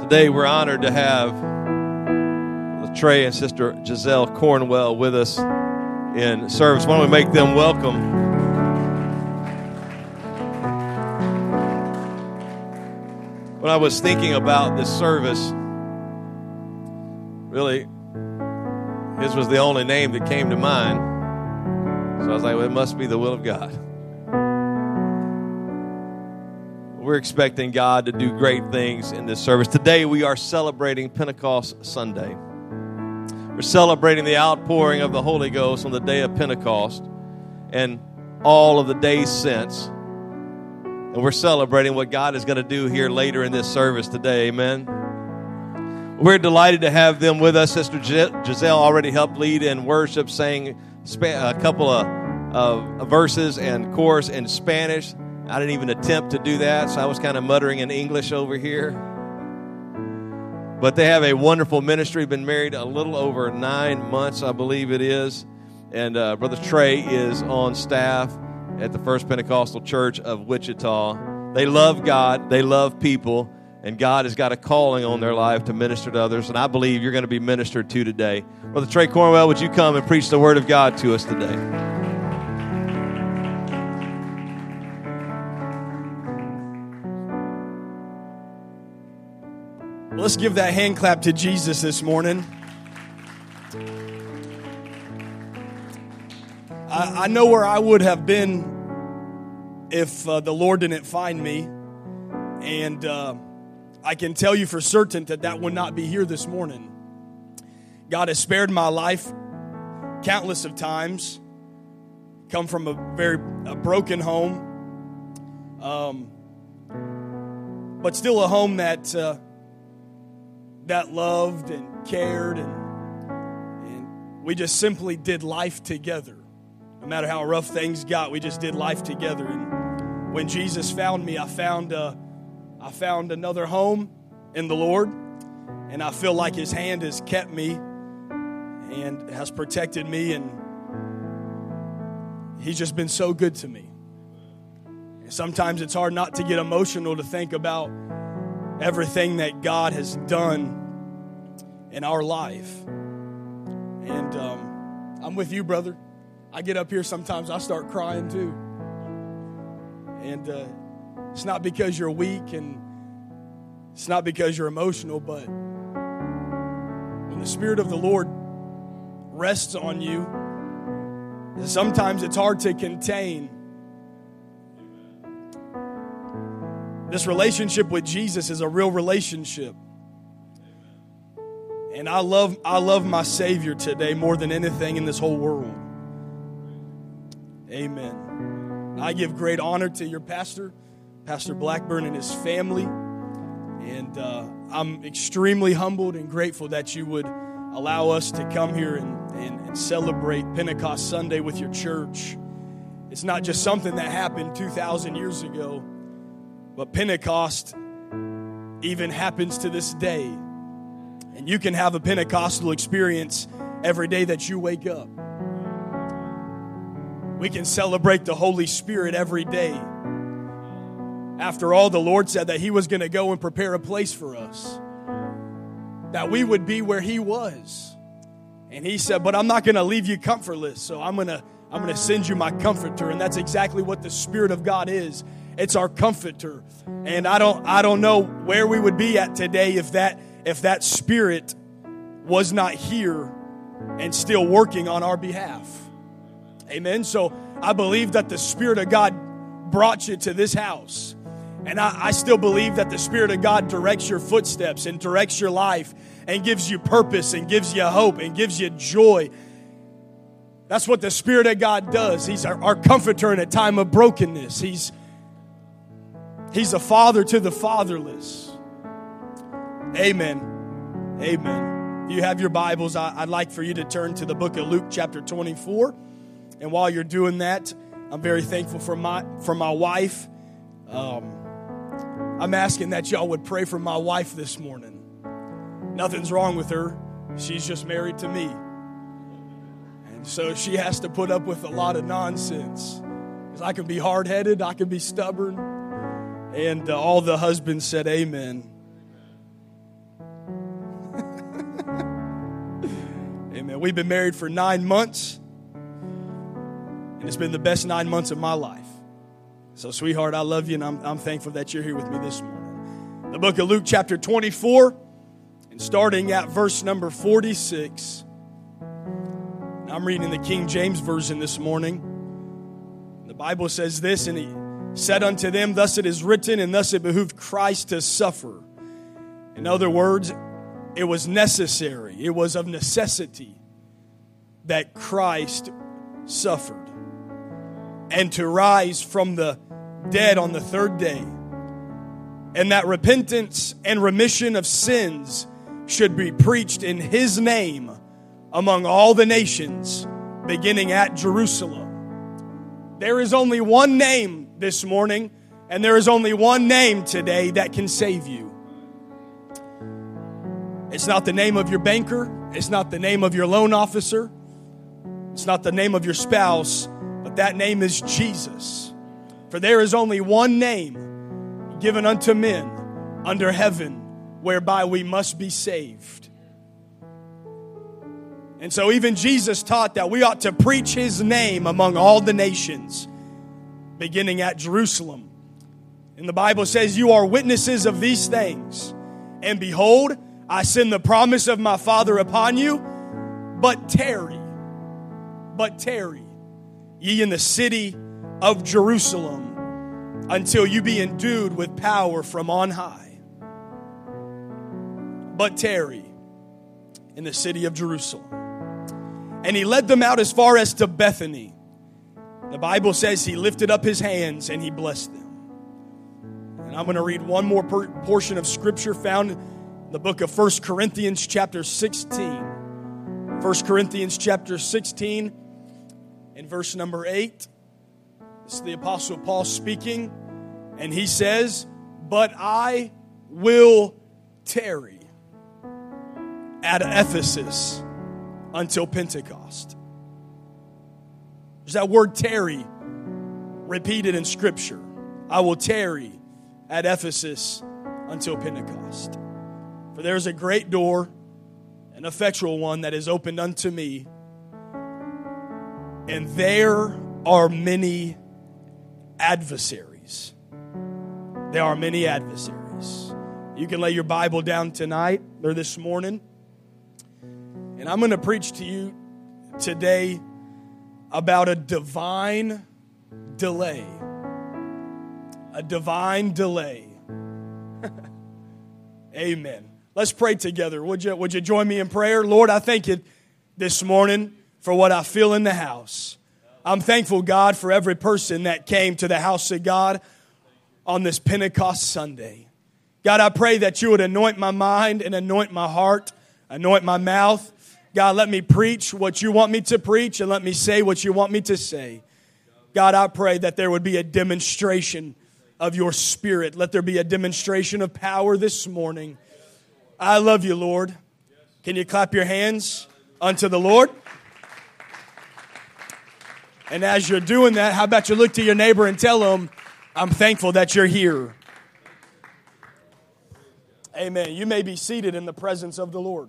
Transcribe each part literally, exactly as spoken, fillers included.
Today we're honored to have Trey and Sister Giselle Cornwell with us in service. Why don't we make them welcome? When I was thinking about this service, really, his was the only name that came to mind. So I was like, well, it must be the will of God. We're expecting God to do great things in this service. Today we are celebrating Pentecost Sunday. We're celebrating the outpouring of the Holy Ghost on the day of Pentecost and all of the days since. And we're celebrating what God is going to do here later in this service today. Amen. We're delighted to have them with us. Sister Giselle already helped lead in worship, sang a couple of, of verses and chorus in Spanish. I didn't even attempt to do that, so I was kind of muttering in English over here. But they have a wonderful ministry, been married a little over nine months, I believe it is. And uh, Brother Trey is on staff at the First Pentecostal Church of Wichita. They love God, they love people, and God has got a calling on their life to minister to others. And I believe you're going to be ministered to today. Brother Trey Cornwell, would you come and preach the Word of God to us today? Let's give that hand clap to Jesus this morning. I, I know where I would have been if uh, the Lord didn't find me. And uh, I can tell you for certain that that would not be here this morning. God has spared my life countless of times. Come from a very a broken home. Um, but still a home that... Uh, that loved and cared, and, and we just simply did life together. No matter how rough things got, we just did life together. And when Jesus found me, I found uh, I found another home in the Lord, and I feel like His hand has kept me and has protected me, and He's just been so good to me. And sometimes it's hard not to get emotional to think about everything that God has done in our life. And um, I'm with you, brother. I get up here sometimes, I start crying too. And uh, it's not because you're weak, and it's not because you're emotional, but when the Spirit of the Lord rests on you, sometimes it's hard to contain. This relationship with Jesus is a real relationship. And I love I love my Savior today more than anything in this whole world. Amen. I give great honor to your pastor, Pastor Blackburn, and his family. And uh, I'm extremely humbled and grateful that you would allow us to come here and, and, and celebrate Pentecost Sunday with your church. It's not just something that happened two thousand years ago. But Pentecost even happens to this day. And you can have a Pentecostal experience every day that you wake up. We can celebrate the Holy Spirit every day. After all, the Lord said that He was going to go and prepare a place for us, that we would be where He was. And He said, but I'm not going to leave you comfortless, so I'm going to I'm going to send you my comforter. And that's exactly what the Spirit of God is. It's our comforter. And I don't I don't know where we would be at today if that if that Spirit was not here and still working on our behalf. Amen. So I believe that the Spirit of God brought you to this house. And I, I still believe that the Spirit of God directs your footsteps and directs your life and gives you purpose and gives you hope and gives you joy. That's what the Spirit of God does. He's our, our comforter in a time of brokenness. He's He's a father to the fatherless. Amen. Amen. If you have your Bibles, I, I'd like for you to turn to the book of Luke chapter twenty-four. And while you're doing that, I'm very thankful for my for my wife. Um, I'm asking that y'all would pray for my wife this morning. Nothing's wrong with her. She's just married to me. And so she has to put up with a lot of nonsense. Because I can be hard-headed, I can be stubborn. And uh, all the husbands said amen. Amen. We've been married for nine months, and it's been the best nine months of my life. So, sweetheart, I love you, and I'm, I'm thankful that you're here with me this morning. The book of Luke, chapter twenty-four, and starting at verse number forty-six. I'm reading the King James Version this morning. The Bible says this, and he said unto them, thus it is written, and thus it behooved Christ to suffer. In other words, it was necessary, it was of necessity that Christ suffered, and to rise from the dead on the third day, and that repentance and remission of sins should be preached in His name among all the nations, beginning at Jerusalem. There is only one name this morning, and there is only one name today that can save you. It's not the name of your banker. It's not the name of your loan officer. It's not the name of your spouse, but that name is Jesus. For there is only one name given unto men under heaven whereby we must be saved. And so even Jesus taught that we ought to preach His name among all the nations, beginning at Jerusalem. And the Bible says, you are witnesses of these things. And behold, I send the promise of my Father upon you, but tarry, but tarry, ye in the city of Jerusalem, until you be endued with power from on high. But tarry in the city of Jerusalem. And He led them out as far as to Bethany. The Bible says He lifted up His hands and He blessed them. And I'm going to read one more per- portion of Scripture found in the book of First Corinthians chapter sixteen. First Corinthians chapter sixteen and verse number eight. This is the Apostle Paul speaking. And he says, but I will tarry at Ephesus until Pentecost. There's that word tarry repeated in Scripture. I will tarry at Ephesus until Pentecost. For there is a great door, an effectual one that is opened unto me, and there are many adversaries. There are many adversaries. You can lay your Bible down tonight or this morning. And I'm going to preach to you today about a divine delay. A divine delay. Amen. Let's pray together. Would you, would you join me in prayer? Lord, I thank you this morning for what I feel in the house. I'm thankful, God, for every person that came to the house of God on this Pentecost Sunday. God, I pray that you would anoint my mind and anoint my heart, anoint my mouth. God, let me preach what you want me to preach and let me say what you want me to say. God, I pray that there would be a demonstration of your Spirit. Let there be a demonstration of power this morning. I love you, Lord. Can you clap your hands unto the Lord? And as you're doing that, how about you look to your neighbor and tell them, I'm thankful that you're here. Amen. You may be seated in the presence of the Lord.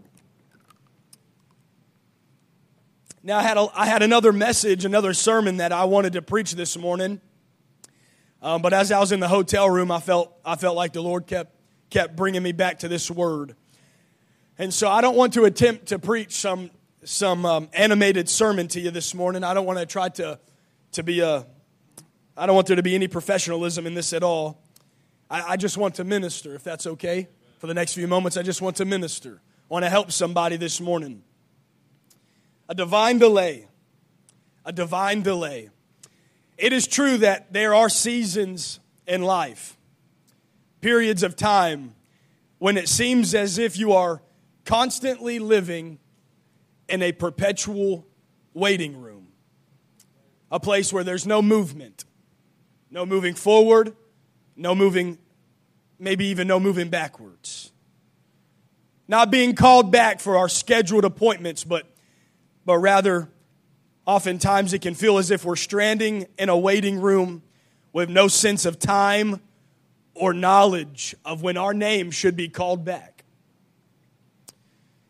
Now, I had a, I had another message, another sermon that I wanted to preach this morning. Um, but as I was in the hotel room, I felt I felt like the Lord kept kept bringing me back to this word. And so I don't want to attempt to preach some some um, animated sermon to you this morning. I don't want to try to to be a. I don't want there to be any professionalism in this at all. I, I just want to minister, if that's okay. For the next few moments, I just want to minister. I want to help somebody this morning. A divine delay. A divine delay. It is true that there are seasons in life, periods of time, when it seems as if you are constantly living in a perpetual waiting room. A place where there's no movement. No moving forward. No moving, maybe even no moving backwards. Not being called back for our scheduled appointments, but, but rather, oftentimes it can feel as if we're stranding in a waiting room with no sense of time or knowledge of when our name should be called back.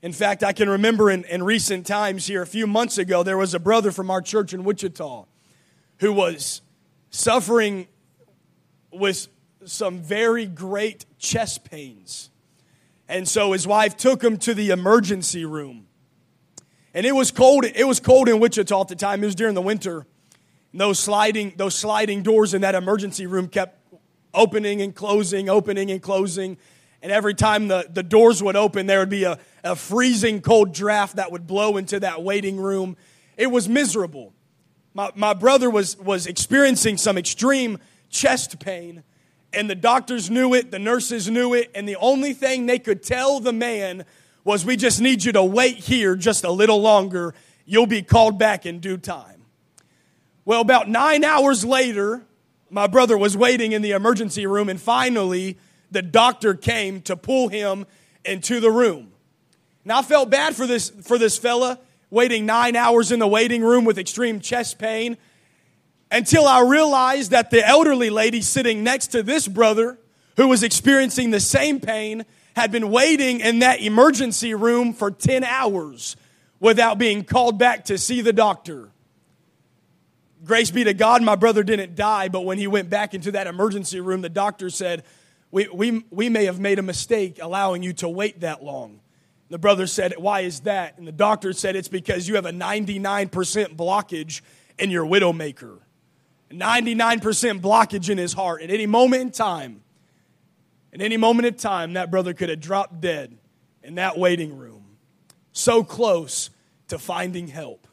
In fact, I can remember in, in recent times here, a few months ago, there was a brother from our church in Wichita who was suffering with some very great chest pains. And so his wife took him to the emergency room. And it was cold. It was cold in Wichita at the time. It was during the winter. And those sliding, those sliding doors in that emergency room kept opening and closing, opening and closing. And every time the, the doors would open, there would be a, a freezing cold draft that would blow into that waiting room. It was miserable. My, my brother was, was experiencing some extreme chest pain. And the doctors knew it, the nurses knew it, and the only thing they could tell the man was, we just need you to wait here just a little longer. You'll be called back in due time. Well, about nine hours later, my brother was waiting in the emergency room, and finally, the doctor came to pull him into the room. Now, I felt bad for this, for this fella waiting nine hours in the waiting room with extreme chest pain, until I realized that the elderly lady sitting next to this brother, who was experiencing the same pain, had been waiting in that emergency room for ten hours without being called back to see the doctor. Grace be to God, my brother didn't die, but when he went back into that emergency room, the doctor said, we, we, we may have made a mistake allowing you to wait that long. The brother said, why is that? And the doctor said, it's because you have a ninety-nine percent blockage in your widowmaker. ninety-nine percent blockage in his heart. At any moment in time, at any moment in time, that brother could have dropped dead in that waiting room. So close to finding help.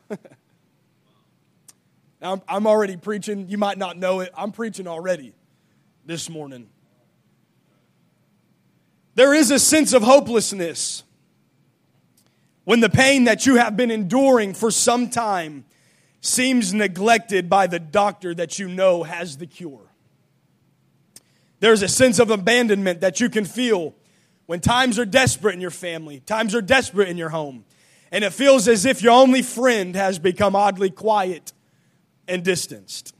Now, I'm already preaching. You might not know it. I'm preaching already this morning. There is a sense of hopelessness when the pain that you have been enduring for some time seems neglected by the doctor that you know has the cure. There's a sense of abandonment that you can feel when times are desperate in your family, times are desperate in your home, and it feels as if your only friend has become oddly quiet and distanced.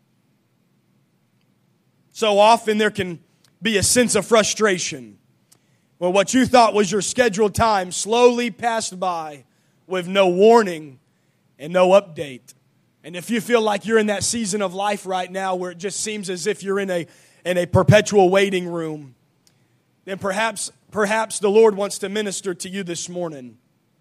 So often there can be a sense of frustration when what you thought was your scheduled time slowly passed by with no warning and no update. And if you feel like you're in that season of life right now where it just seems as if you're in a in a perpetual waiting room, then perhaps perhaps the Lord wants to minister to you this morning.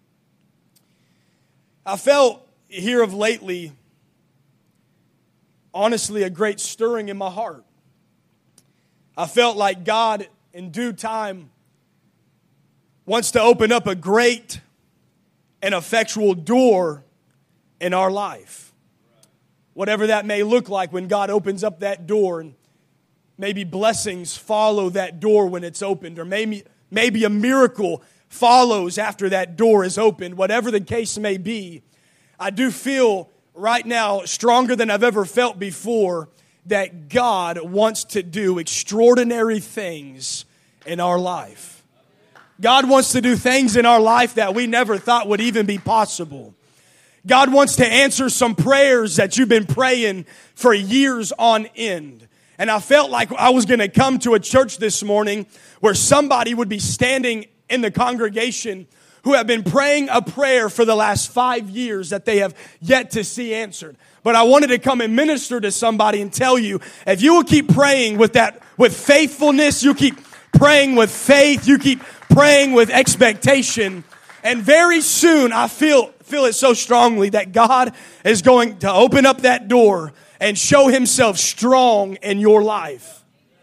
I felt here of lately, honestly, a great stirring in my heart. I felt like God, in due time, wants to open up a great and effectual door in our life. Whatever that may look like when God opens up that door, and maybe blessings follow that door when it's opened, or maybe, maybe a miracle follows after that door is opened. Whatever the case may be, I do feel right now, stronger than I've ever felt before, that God wants to do extraordinary things in our life. God wants to do things in our life that we never thought would even be possible. God wants to answer some prayers that you've been praying for years on end. And I felt like I was going to come to a church this morning where somebody would be standing in the congregation who have been praying a prayer for the last five years that they have yet to see answered. But I wanted to come and minister to somebody and tell you, if you will keep praying with that, with faithfulness, you keep praying with faith, you keep praying with expectation, and very soon I feel feel it so strongly that God is going to open up that door and show himself strong in your life.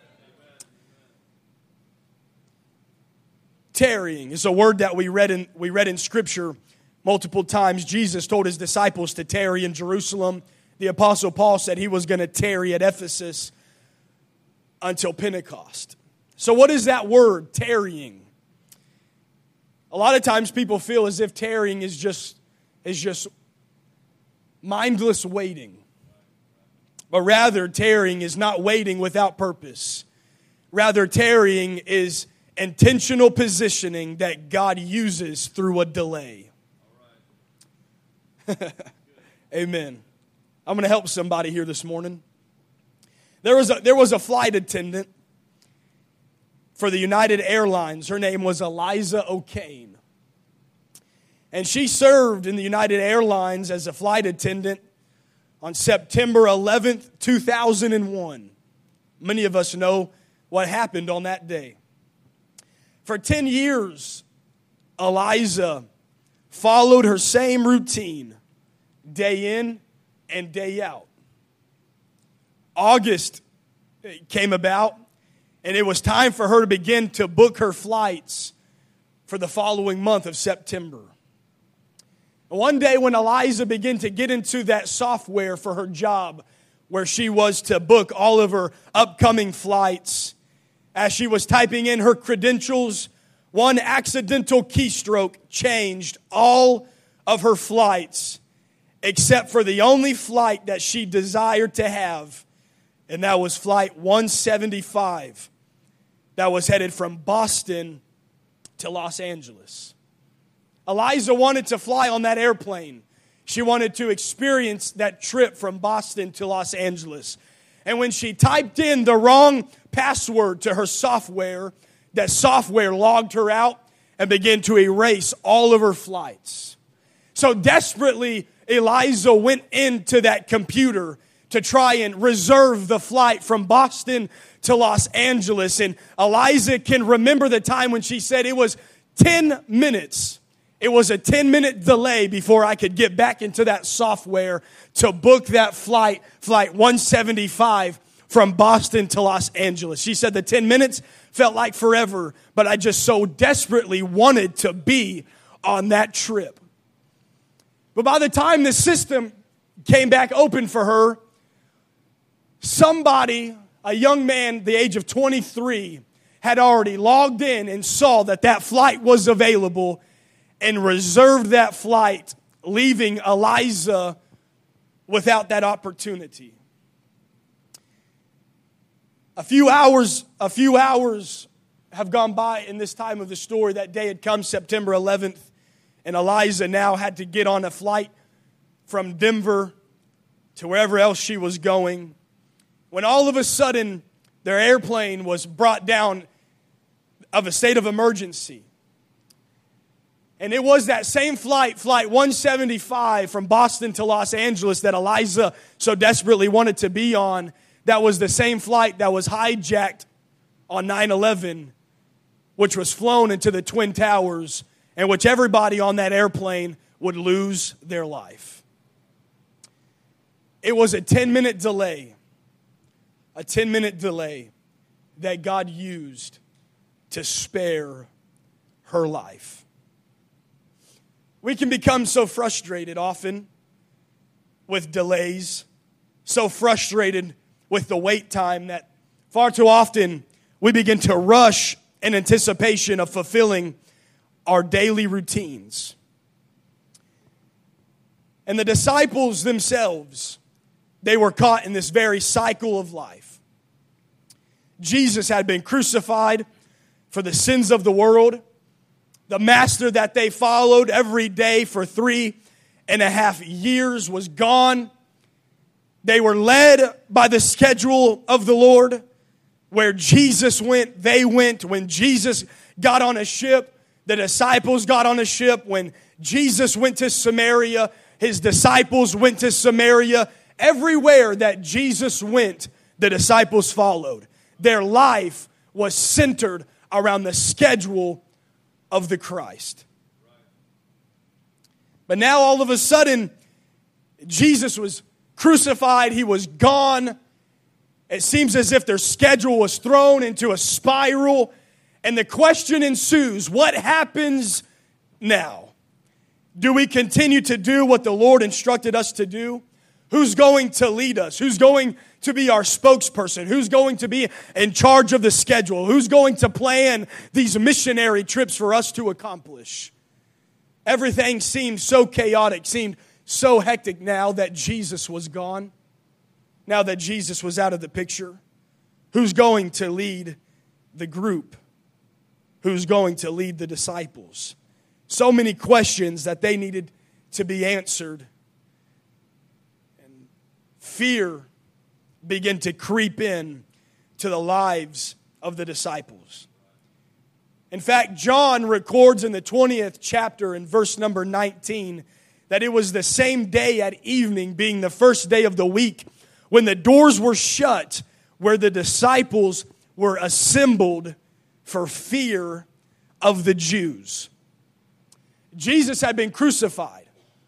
Tarrying is a word that we read in we read in Scripture multiple times. Jesus told his disciples to tarry in Jerusalem. The Apostle Paul said he was going to tarry at Ephesus until Pentecost. So what is that word, tarrying? A lot of times people feel as if tarrying is just, is just mindless waiting. But rather, tarrying is not waiting without purpose. Rather, tarrying is intentional positioning that God uses through a delay. Amen. I'm going to help somebody here this morning. There was a, there was a flight attendant for the United Airlines. Her name was Eliza O'Kane. And she served in the United Airlines as a flight attendant on September eleventh, two thousand one. Many of us know what happened on that day. For ten years, Eliza followed her same routine, day in and day out. August came about, and it was time for her to begin to book her flights for the following month of September. One day when Eliza began to get into that software for her job, where she was to book all of her upcoming flights, as she was typing in her credentials, one accidental keystroke changed all of her flights, except for the only flight that she desired to have, and that was flight one seventy-five, that was headed from Boston to Los Angeles. Eliza wanted to fly on that airplane. She wanted to experience that trip from Boston to Los Angeles. And when she typed in the wrong password to her software, that software logged her out and began to erase all of her flights. So desperately, Eliza went into that computer to try and reserve the flight from Boston to Los Angeles. And Eliza can remember the time when she said it was ten minutes. It was a ten-minute delay before I could get back into that software to book that flight, flight one seventy-five from Boston to Los Angeles. She said the ten minutes felt like forever, but I just so desperately wanted to be on that trip. But by the time the system came back open for her, somebody, a young man the age of twenty-three, had already logged in and saw that that flight was available and reserved that flight, leaving Eliza without that opportunity. A few hours, a few hours have gone by in this time of the story. That day had come, September eleventh, and Eliza now had to get on a flight from Denver to wherever else she was going, when all of a sudden their airplane was brought down of a state of emergency. And it was that same flight, flight one seventy-five from Boston to Los Angeles, that Eliza so desperately wanted to be on. That was the same flight that was hijacked on nine eleven, which was flown into the Twin Towers, and which everybody on that airplane would lose their life. It was a ten-minute delay, a ten-minute delay that God used to spare her life. We can become so frustrated often with delays, so frustrated with the wait time that far too often we begin to rush in anticipation of fulfilling our daily routines. And the disciples themselves, they were caught in this very cycle of life. Jesus had been crucified for the sins of the world. The master that they followed every day for three and a half years was gone. They were led by the schedule of the Lord. Where Jesus went, they went. When Jesus got on a ship, the disciples got on a ship. When Jesus went to Samaria, his disciples went to Samaria. Everywhere that Jesus went, the disciples followed. Their life was centered around the schedule of the Christ. But now all of a sudden, Jesus was crucified. He was gone. It seems as if their schedule was thrown into a spiral. And the question ensues, what happens now? Do we continue to do what the Lord instructed us to do? Who's going to lead us? Who's going to be our spokesperson? Who's going to be in charge of the schedule? Who's going to plan these missionary trips for us to accomplish? Everything seemed so chaotic, seemed so hectic now that Jesus was gone. Now that Jesus was out of the picture. Who's going to lead the group? Who's going to lead the disciples? So many questions that they needed to be answered. And fear began to creep in to the lives of the disciples. In fact, John records in the twentieth chapter in verse number nineteen that it was the same day at evening, being the first day of the week, when the doors were shut, where the disciples were assembled for fear of the Jews. Jesus had been crucified.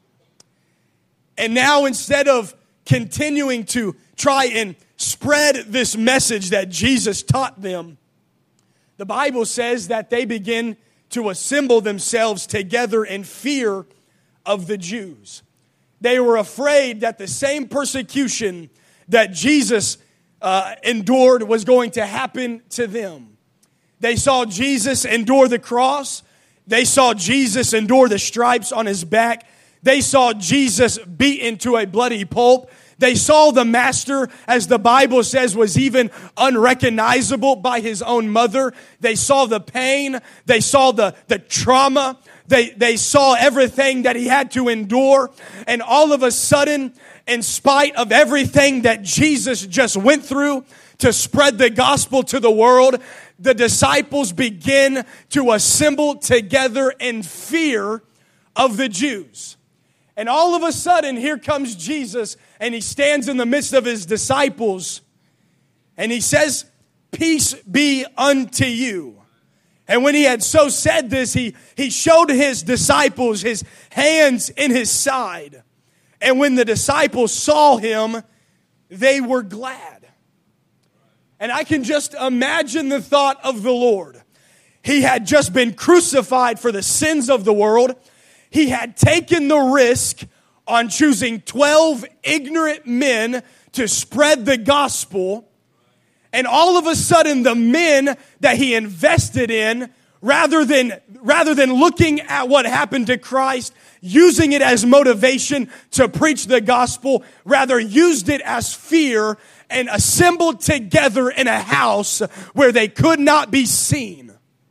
And now, instead of continuing to try and spread this message that Jesus taught them, the Bible says that they begin to assemble themselves together in fear of the Jews. They were afraid that the same persecution that Jesus uh, endured was going to happen to them. They saw Jesus endure the cross. They saw Jesus endure the stripes on his back. They saw Jesus beaten to a bloody pulp. They saw the master, as the Bible says, was even unrecognizable by his own mother. They saw the pain. They saw the, the trauma. They, they saw everything that he had to endure. And all of a sudden, in spite of everything that Jesus just went through to spread the gospel to the world, the disciples begin to assemble together in fear of the Jews. And all of a sudden, here comes Jesus, and he stands in the midst of his disciples, and he says, "Peace be unto you." And when he had so said this, he, he showed his disciples his hands in his side. And when the disciples saw him, they were glad. And I can just imagine the thought of the Lord. He had just been crucified for the sins of the world. He had taken the risk on choosing twelve ignorant men to spread the gospel. And all of a sudden, the men that he invested in, rather than, rather than looking at what happened to Christ, using it as motivation to preach the gospel, rather used it as fear and assembled together in a house where they could not be seen.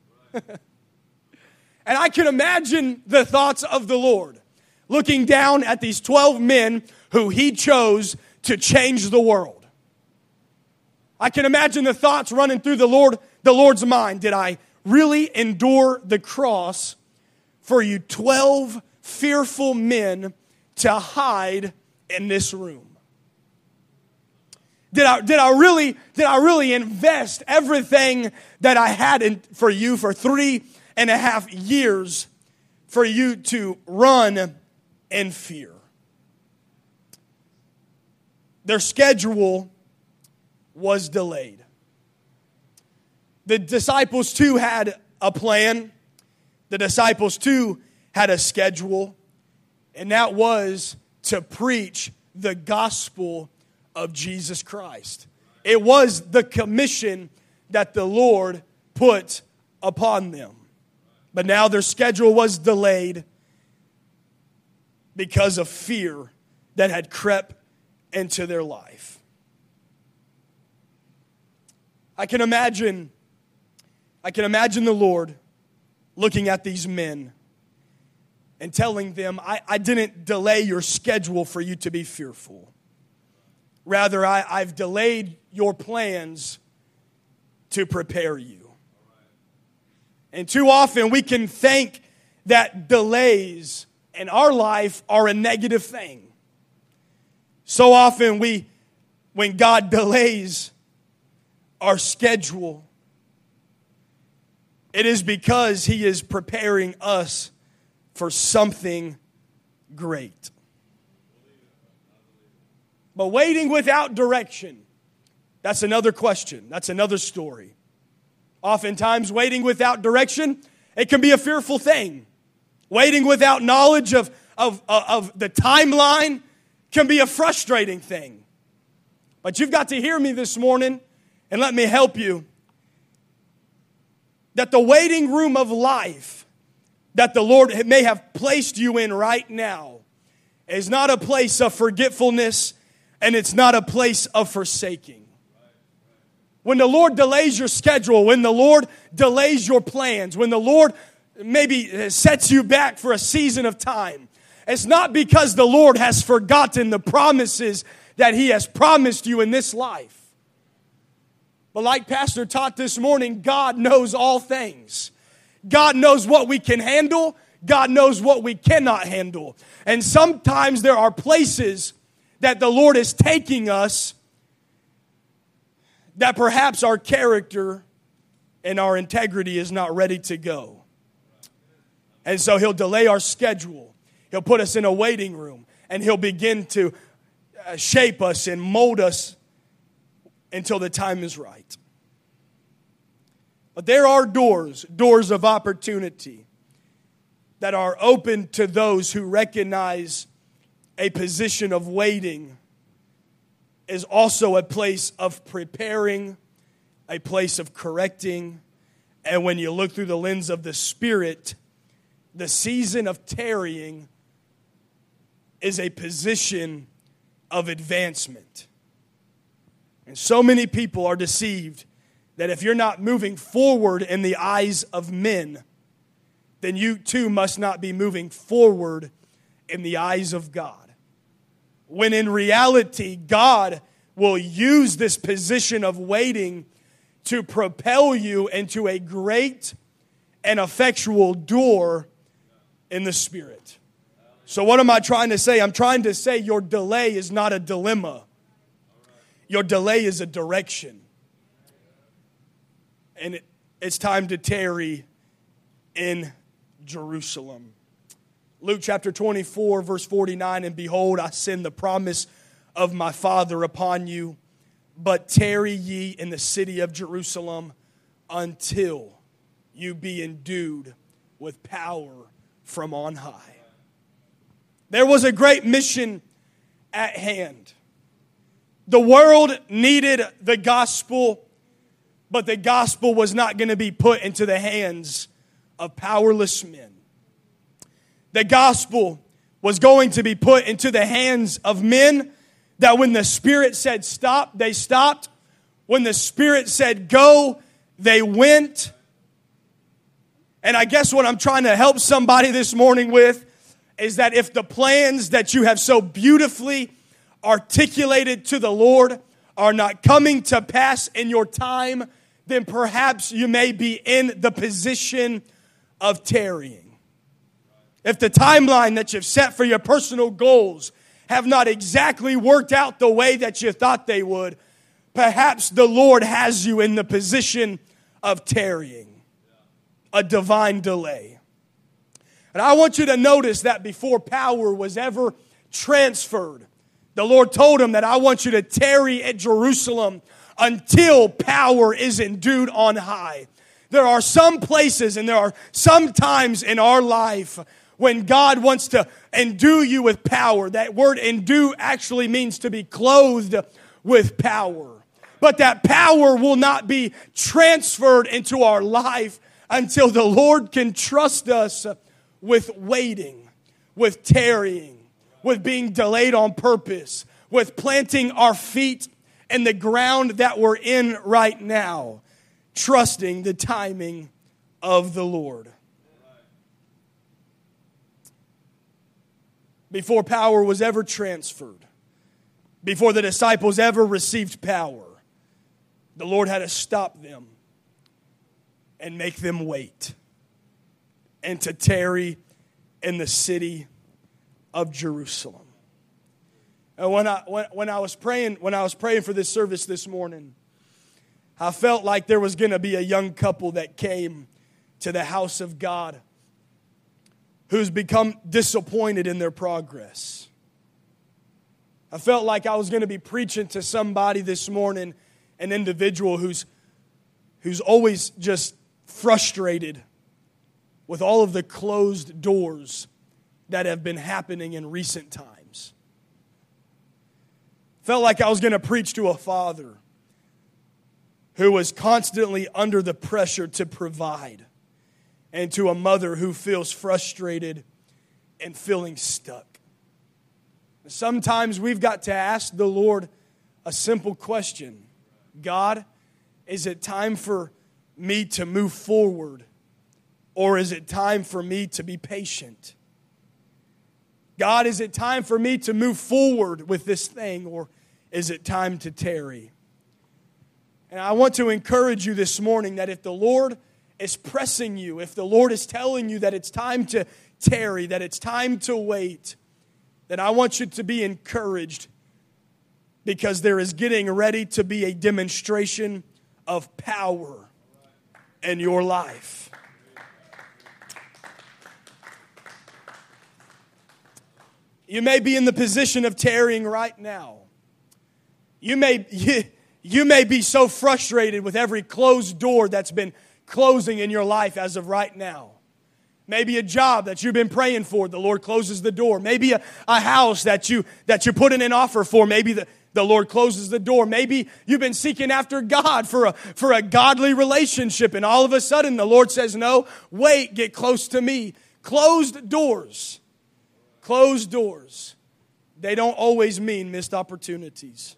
And I can imagine the thoughts of the Lord looking down at these twelve men who he chose to change the world. I can imagine the thoughts running through the Lord, the Lord's mind. Did I really endure the cross for you twelve fearful men to hide in this room? Did I, did I really, did I really invest everything that I had in, for you for three and a half years for you to run in fear? Their schedule was delayed. The disciples too had a plan. The disciples too had a schedule. And that was to preach the gospel of Jesus Christ. It was the commission that the Lord put upon them. But now their schedule was delayed because of fear that had crept into their life. I can imagine, I can imagine the Lord looking at these men and telling them, I, I didn't delay your schedule for you to be fearful. Rather, I, I've delayed your plans to prepare you. And too often we can think that delays in our life are a negative thing. So often we, when God delays our schedule, it is because he is preparing us for something great. But waiting without direction, that's another question. That's another story. Oftentimes, waiting without direction, it can be a fearful thing. Waiting without knowledge of, of, of the timeline can be a frustrating thing. But you've got to hear me this morning, and let me help you. That the waiting room of life that the Lord may have placed you in right now is not a place of forgetfulness, and it's not a place of forsaking. When the Lord delays your schedule, when the Lord delays your plans, when the Lord maybe sets you back for a season of time, it's not because the Lord has forgotten the promises that he has promised you in this life. But like Pastor taught this morning, God knows all things. God knows what we can handle. God knows what we cannot handle. And sometimes there are places that the Lord is taking us that perhaps our character and our integrity is not ready to go. And so He'll delay our schedule. He'll put us in a waiting room. And He'll begin to shape us and mold us until the time is right. But there are doors, doors of opportunity that are open to those who recognize a position of waiting is also a place of preparing, a place of correcting. And when you look through the lens of the Spirit, the season of tarrying is a position of advancement. And so many people are deceived that if you're not moving forward in the eyes of men, then you too must not be moving forward in the eyes of God. When in reality, God will use this position of waiting to propel you into a great and effectual door in the Spirit. So what am I trying to say? I'm trying to say your delay is not a dilemma. Your delay is a direction. And it, it's time to tarry in Jerusalem. Luke chapter twenty-four, verse forty-nine, and behold, I send the promise of my Father upon you, but tarry ye in the city of Jerusalem until you be endued with power from on high. There was a great mission at hand. The world needed the gospel, but the gospel was not going to be put into the hands of powerless men. The gospel was going to be put into the hands of men that when the Spirit said stop, they stopped. When the Spirit said go, they went. And I guess what I'm trying to help somebody this morning with is that if the plans that you have so beautifully articulated to the Lord are not coming to pass in your time, then perhaps you may be in the position of tarrying. If the timeline that you've set for your personal goals have not exactly worked out the way that you thought they would, perhaps the Lord has you in the position of tarrying, a divine delay. And I want you to notice that before power was ever transferred, the Lord told him that I want you to tarry at Jerusalem until power is endued on high. There are some places and there are some times in our life when God wants to endue you with power. That word endue actually means to be clothed with power. But that power will not be transferred into our life until the Lord can trust us with waiting, with tarrying, with being delayed on purpose, with planting our feet in the ground that we're in right now, trusting the timing of the Lord. Before power was ever transferred, before the disciples ever received power, the Lord had to stop them and make them wait and to tarry in the city of Jerusalem. And when I when, when I was praying when I was praying for this service this morning, I felt like there was going to be a young couple that came to the house of God who's become disappointed in their progress. I felt like I was going to be preaching to somebody this morning, an individual who's who's always just frustrated with all of the closed doors that have been happening in recent times. Felt like I was going to preach to a father who was constantly under the pressure to provide, and to a mother who feels frustrated and feeling stuck. Sometimes we've got to ask the Lord a simple question. God, is it time for me to move forward, or is it time for me to be patient? God, is it time for me to move forward with this thing, or is it time to tarry? And I want to encourage you this morning that if the Lord is pressing you, if the Lord is telling you that it's time to tarry, that it's time to wait, then I want you to be encouraged, because there is getting ready to be a demonstration of power in your life. You may be in the position of tarrying right now. You may, you, you may be so frustrated with every closed door that's been closing in your life as of right now. Maybe a job that you've been praying for, the Lord closes the door. Maybe a, a house that you that you put in an offer for, maybe the, the Lord closes the door. Maybe you've been seeking after God for a, for a godly relationship, and all of a sudden the Lord says, no, wait, get close to me. Closed doors. Closed doors. They don't always mean missed opportunities.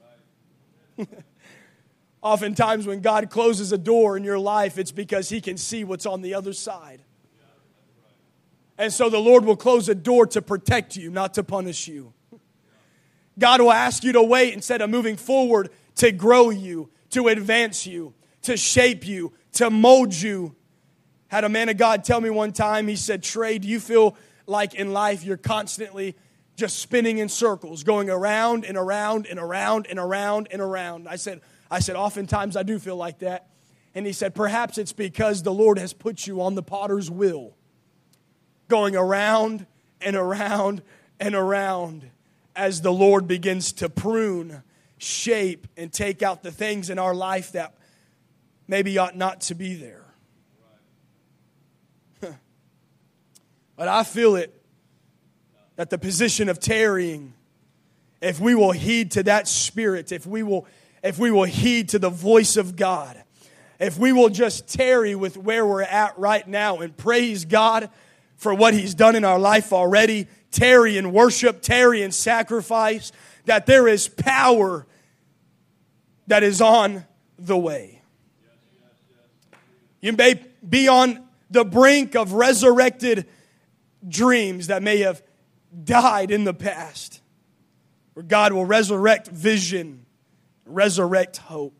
Oftentimes when God closes a door in your life, it's because He can see what's on the other side. And so the Lord will close a door to protect you, not to punish you. God will ask you to wait instead of moving forward, to grow you, to advance you, to shape you, to mold you. Had a man of God tell me one time, he said, Trey, do you feel like in life you're constantly just spinning in circles, going around and around and around and around and around? I said, I said, oftentimes I do feel like that. And he said, perhaps it's because the Lord has put you on the potter's wheel, going around and around and around as the Lord begins to prune, shape, and take out the things in our life that maybe ought not to be there. But I feel it, that the position of tarrying, if we will heed to that Spirit, if we will, if we will heed to the voice of God, if we will just tarry with where we're at right now and praise God for what He's done in our life already, tarry in worship, tarry in sacrifice, that there is power that is on the way. You may be on the brink of resurrected dreams that may have died in the past, where God will resurrect vision, resurrect hope.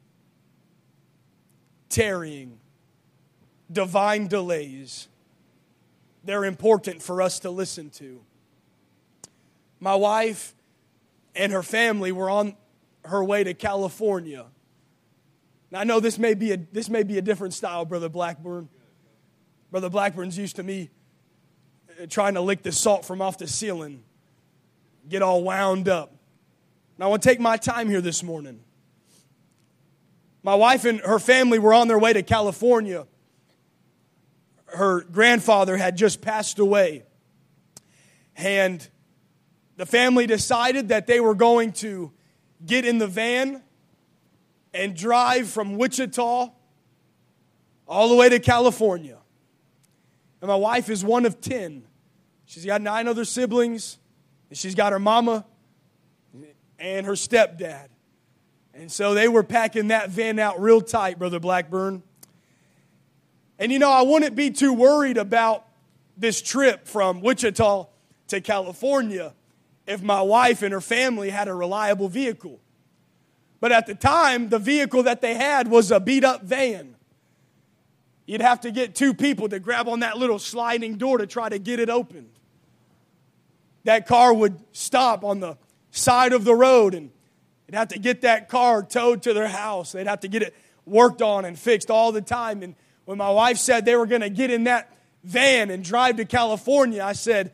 Tarrying, divine delays, they're important for us to listen to. My wife and her family were on her way to California. Now I know this may be a this may be a different style, Brother Blackburn. Brother Blackburn's used to me trying to lick the salt from off the ceiling, get all wound up. Now I want to take my time here this morning. My wife and her family were on their way to California. Her grandfather had just passed away. And the family decided that they were going to get in the van and drive from Wichita all the way to California. And my wife is one of ten. She's got nine other siblings. And she's got her mama and her stepdad. And so they were packing that van out real tight, Brother Blackburn. And you know, I wouldn't be too worried about this trip from Wichita to California if my wife and her family had a reliable vehicle. But at the time, the vehicle that they had was a beat-up van. You'd have to get two people to grab on that little sliding door to try to get it opened. That car would stop on the side of the road, and they'd have to get that car towed to their house. They'd have to get it worked on and fixed all the time. And when my wife said they were going to get in that van and drive to California, I said,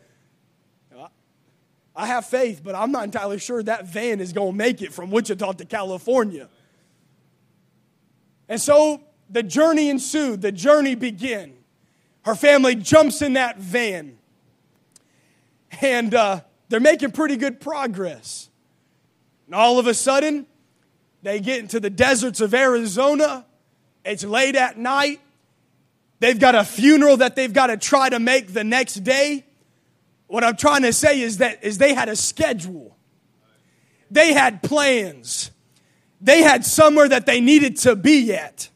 I have faith, but I'm not entirely sure that van is going to make it from Wichita to California. And so the journey ensued. The journey began. Her family jumps in that van. And uh, they're making pretty good progress. And all of a sudden, they get into the deserts of Arizona. It's late at night. They've got a funeral that they've got to try to make the next day. What I'm trying to say is that is they had a schedule. They had plans. They had somewhere that they needed to be at.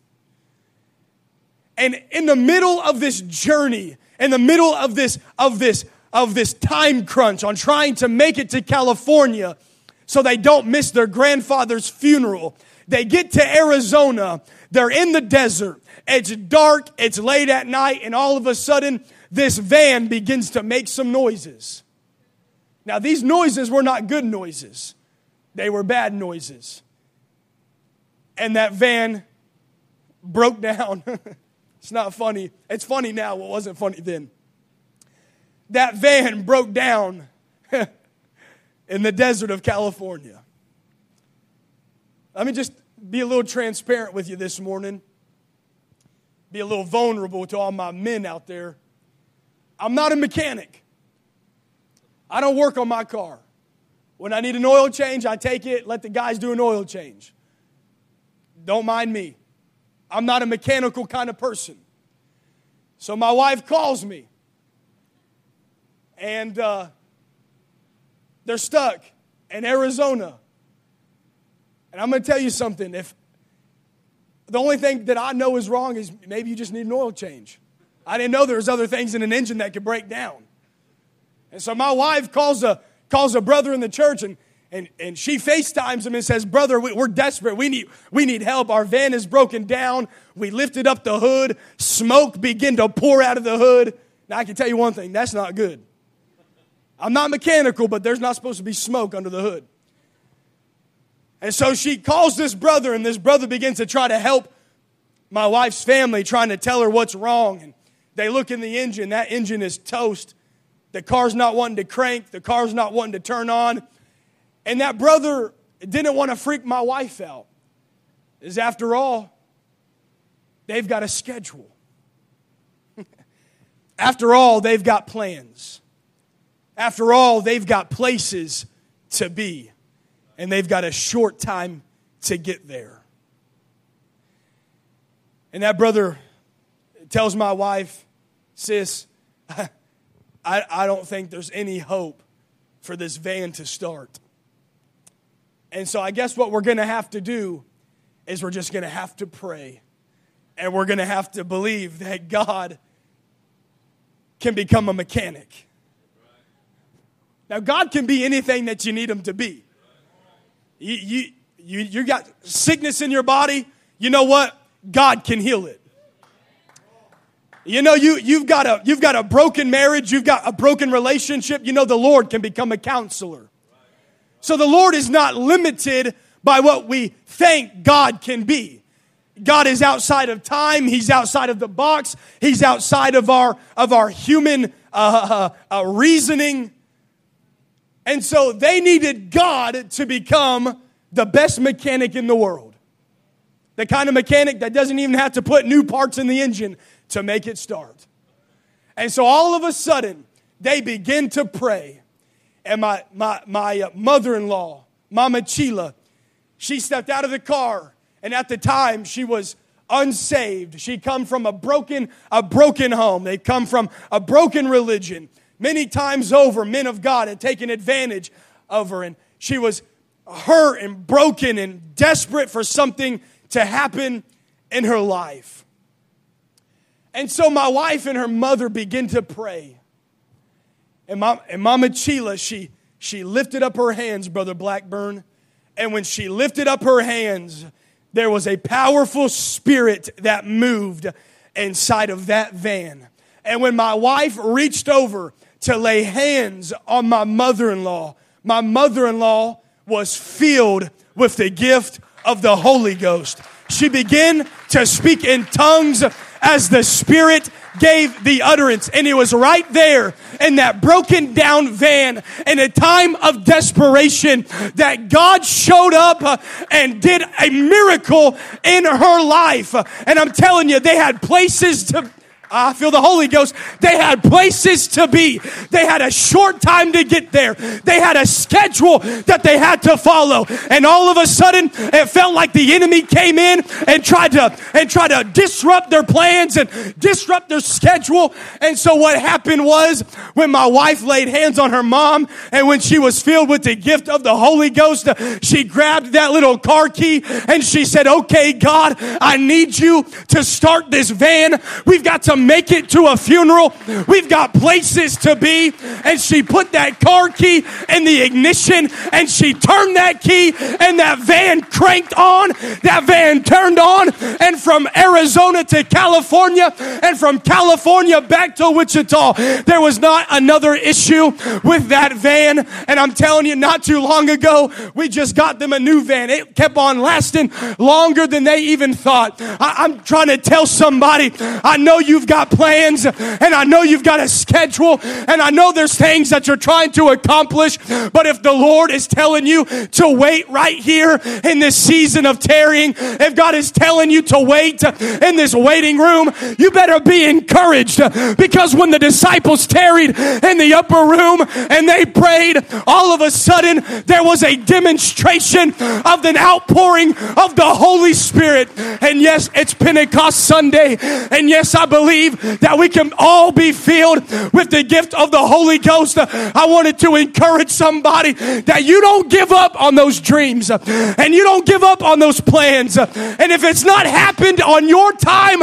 And in the middle of this journey, in the middle of this of this of this time crunch on trying to make it to California so they don't miss their grandfather's funeral, they get to Arizona. They're in the desert. It's dark. It's late at night. And all of a sudden, this van begins to make some noises. Now, these noises were not good noises. They were bad noises. And that van broke down. It's not funny. It's funny now. It wasn't funny then. That van broke down in the desert of California. Let me just be a little transparent with you this morning. Be a little vulnerable to all my men out there. I'm not a mechanic. I don't work on my car. When I need an oil change, I take it, let the guys do an oil change. Don't mind me. I'm not a mechanical kind of person. So my wife calls me. And uh, they're stuck in Arizona. And I'm going to tell you something. If the only thing that I know is wrong is maybe you just need an oil change. I didn't know there was other things in an engine that could break down. And so my wife calls a calls a brother in the church, and and, and she FaceTimes him and says, brother, we, we're desperate. We need, we need help. Our van is broken down. We lifted up the hood. Smoke began to pour out of the hood. Now, I can tell you one thing. That's not good. I'm not mechanical, but there's not supposed to be smoke under the hood. And so she calls this brother, and this brother begins to try to help my wife's family, trying to tell her what's wrong. And they look in the engine. That engine is toast. The car's not wanting to crank. The car's not wanting to turn on. And that brother didn't want to freak my wife out. Is after all, they've got a schedule. After all, they've got plans. After all, they've got places to be. And they've got a short time to get there. And that brother tells my wife, sis, I, I don't think there's any hope for this van to start. And so I guess what we're going to have to do is we're just going to have to pray. And we're going to have to believe that God can become a mechanic. Now, God can be anything that you need him to be. You, you, you, you got sickness in your body. You know what? God can heal it. You know, you, you've got a, you've got a broken marriage. You've got a broken relationship. You know, the Lord can become a counselor. So the Lord is not limited by what we think God can be. God is outside of time. He's outside of the box. He's outside of our, of our human uh, uh, uh, reasoning. And so they needed God to become the best mechanic in the world. The kind of mechanic that doesn't even have to put new parts in the engine to make it start. And so all of a sudden, they begin to pray. And my, my, my mother-in-law, Mama Chila, she stepped out of the car. And at the time, she was unsaved. She come from a broken, a broken home. They come from a broken religion. Many times over, men of God had taken advantage of her. And she was hurt and broken and desperate for something to happen in her life. And so my wife and her mother begin to pray. And, Mom, and Mama Chila, she, she lifted up her hands, Brother Blackburn. And when she lifted up her hands, there was a powerful spirit that moved inside of that van. And when my wife reached over to lay hands on my mother-in-law, my mother-in-law was filled with the gift of the Holy Ghost. She began to speak in tongues as the Spirit gave the utterance. And it was right there in that broken down van in a time of desperation that God showed up and did a miracle in her life. And I'm telling you, they had places to... I feel the Holy Ghost. They had places to be. They had a short time to get there. They had a schedule that they had to follow. And all of a sudden, it felt like the enemy came in and tried to and tried to disrupt their plans and disrupt their schedule. And so what happened was, when my wife laid hands on her mom, and when she was filled with the gift of the Holy Ghost, she grabbed that little car key and she said, "Okay, God, I need you to start this van. We've got to make it to a funeral. We've got places to be. And she put that car key in the ignition, and she turned that key, and that van cranked on. That van turned on, and from Arizona to California, and from California back to Wichita, there was not another issue with that van. And I'm telling you, not too long ago, we just got them a new van. It kept on lasting longer than they even thought. I, I'm trying to tell somebody, I know you've got plans, and I know you've got a schedule, and I know there's things that you're trying to accomplish, but if the Lord is telling you to wait right here in this season of tarrying, if God is telling you to wait in this waiting room, you better be encouraged, because when the disciples tarried in the upper room and they prayed, all of a sudden there was a demonstration of an outpouring of the Holy Spirit. And yes, it's Pentecost Sunday, and yes, I believe that we can all be filled with the gift of the Holy Ghost. I wanted to encourage somebody that you don't give up on those dreams, and you don't give up on those plans. And if it's not happened on your time,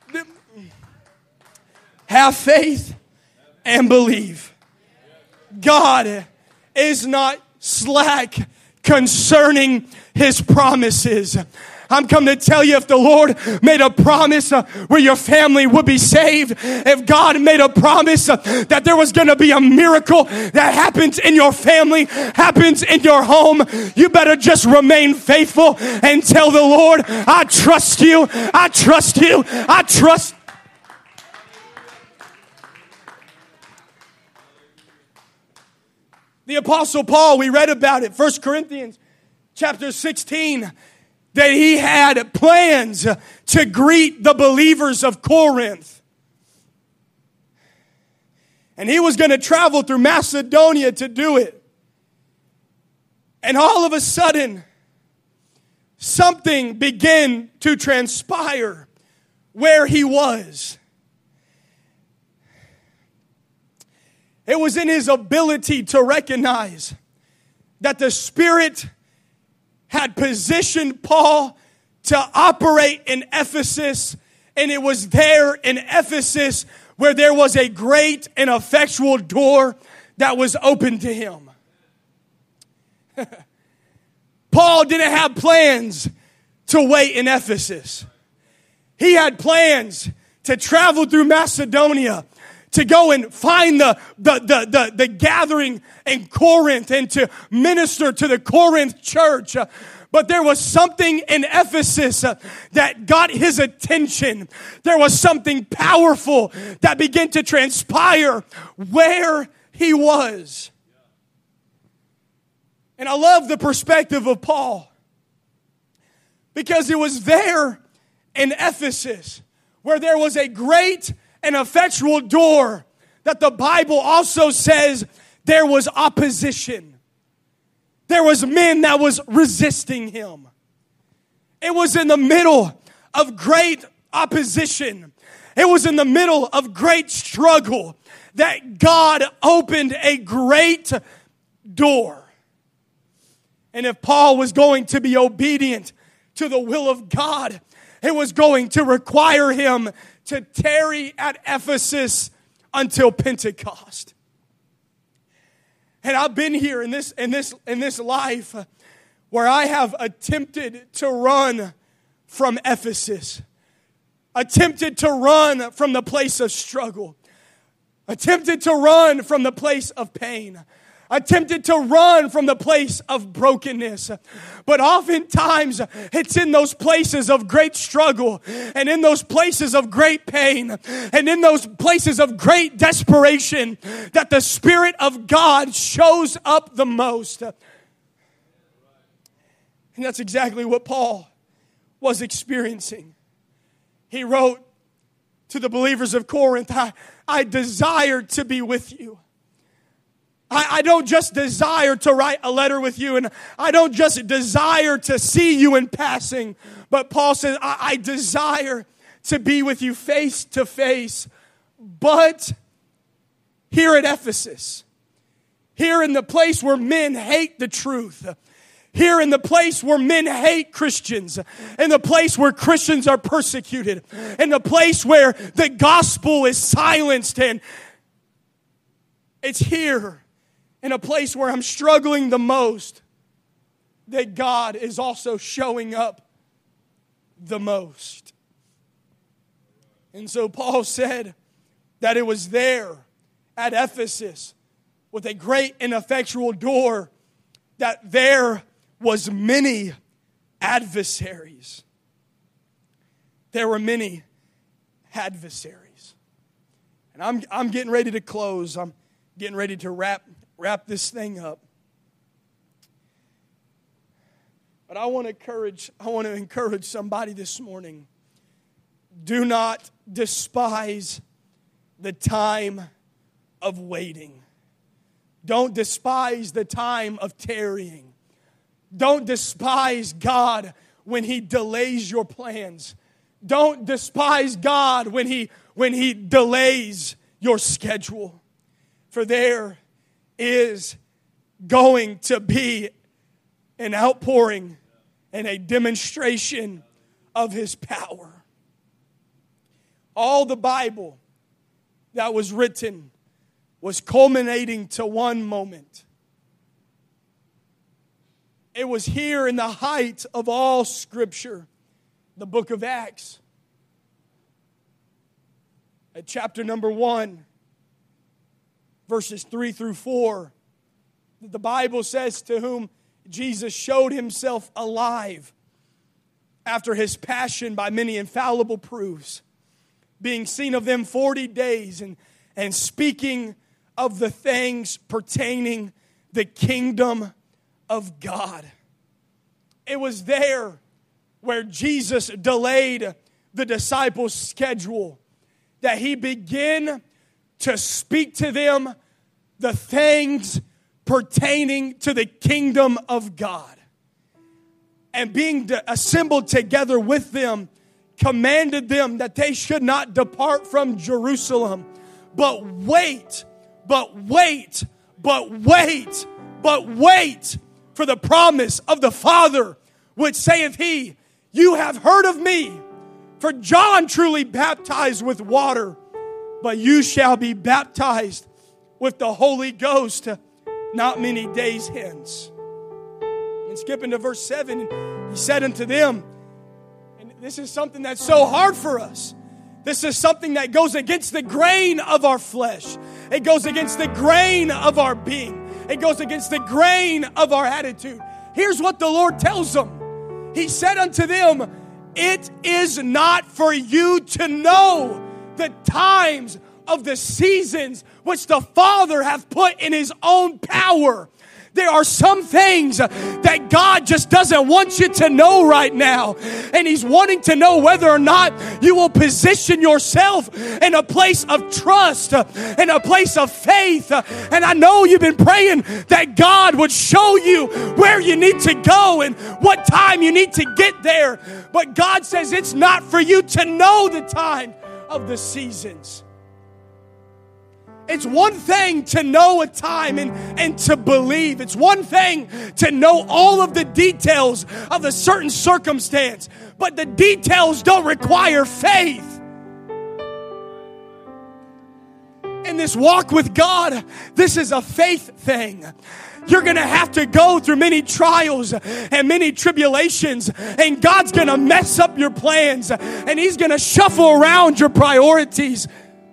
have faith and believe. God is not slack concerning His promises. I'm come to tell you, if the Lord made a promise uh, where your family would be saved, if God made a promise uh, that there was going to be a miracle that happens in your family, happens in your home, you better just remain faithful and tell the Lord, I trust you, I trust you, I trust. The Apostle Paul, we read about it, First Corinthians chapter sixteen, that he had plans to greet the believers of Corinth. And he was going to travel through Macedonia to do it. And all of a sudden, something began to transpire where he was. It was in his ability to recognize that the Spirit had positioned Paul to operate in Ephesus, and it was there in Ephesus where there was a great and effectual door that was open to him. Paul didn't have plans to wait in Ephesus. He had plans to travel through Macedonia, to go and find the, the, the, the, the gathering in Corinth and to minister to the Corinth church. But there was something in Ephesus that got his attention. There was something powerful that began to transpire where he was. And I love the perspective of Paul, because it was there in Ephesus where there was a great and effectual door that the Bible also says there was opposition. There was men that was resisting him. It was in the middle of great opposition. It was in the middle of great struggle that God opened a great door. And if Paul was going to be obedient to the will of God, it was going to require him to tarry at Ephesus until Pentecost. And I've been here in this in this in this life where I have attempted to run from Ephesus, attempted to run from the place of struggle, attempted to run from the place of pain, attempted to run from the place of brokenness. But oftentimes it's in those places of great struggle, and in those places of great pain, and in those places of great desperation that the Spirit of God shows up the most. And that's exactly what Paul was experiencing. He wrote to the believers of Corinth, I, I desire to be with you. I, I don't just desire to write a letter with you, and I don't just desire to see you in passing, but Paul says, I, I desire to be with you face to face. But here at Ephesus, here in the place where men hate the truth, here in the place where men hate Christians, in the place where Christians are persecuted, in the place where the gospel is silenced, and it's here in a place where I'm struggling the most that God is also showing up the most. And so Paul said that it was there at Ephesus with a great and effectual door that there was many adversaries. There were many adversaries. And I'm I'm getting ready to close. I'm getting ready to wrap wrap this thing up. But I want to encourage I want to encourage somebody this morning. Do not despise the time of waiting. Don't despise the time of tarrying. Don't despise God when He delays your plans. Don't despise God when He when He delays your schedule. For there is going to be an outpouring and a demonstration of His power. All the Bible that was written was culminating to one moment. It was here in the height of all Scripture, the book of Acts. At chapter number one, verses three through four, the Bible says, to whom Jesus showed Himself alive after His passion by many infallible proofs, being seen of them forty days, and, and speaking of the things pertaining the kingdom of God. It was there where Jesus delayed the disciples' schedule that He began to speak to them the things pertaining to the kingdom of God. And being assembled together with them, commanded them that they should not depart from Jerusalem, but wait, but wait, but wait, but wait for the promise of the Father, which saith He, you have heard of me, for John truly baptized with water, but you shall be baptized with the Holy Ghost not many days hence. And skipping to verse seven, He said unto them, and this is something that's so hard for us. This is something that goes against the grain of our flesh. It goes against the grain of our being. It goes against the grain of our attitude. Here's what the Lord tells them. He said unto them, it is not for you to know the times of the seasons which the Father hath put in His own power. There are some things that God just doesn't want you to know right now. And He's wanting to know whether or not you will position yourself in a place of trust, in a place of faith. And I know you've been praying that God would show you where you need to go and what time you need to get there. But God says it's not for you to know the time of the seasons. It's one thing to know a time and, and to believe. It's one thing to know all of the details of a certain circumstance. But the details don't require faith. In this walk with God, this is a faith thing. You're going to have to go through many trials and many tribulations, and God's going to mess up your plans, and He's going to shuffle around your priorities.